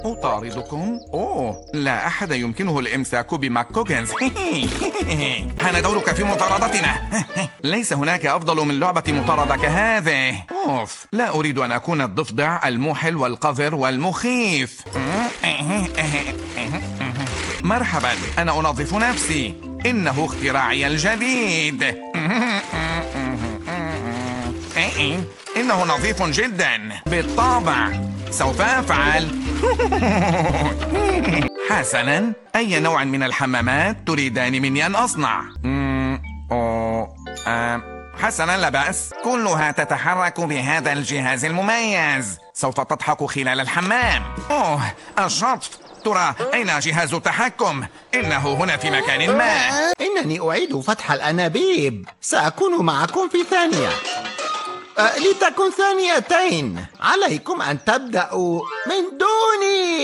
أطاردكم؟ أوه، لا أحد يمكنه الإمساك بماكوغنز. حان دورك في مطاردتنا. ليس هناك أفضل من لعبة مطاردة كهذه. أوف، لا أريد أن أكون الضفدع الموحل والقذر والمخيف. مرحبا، أنا أنظف نفسي. إنه اختراعي الجديد. إنه نظيف جدا. بالطبع سوف أفعل. حسنا، أي نوع من الحمامات تريدان مني أن أصنع؟ حسنا، لا بأس. كلها تتحرك بهذا الجهاز المميز. سوف تضحك خلال الحمام. أوه، الشطف. ترى أين جهاز التحكم؟ إنه هنا في مكان ما. إنني أعيد فتح الأنابيب. سأكون معكم في ثانية. لتكن ثانيتين. عليكم أن تبدأوا من دوني.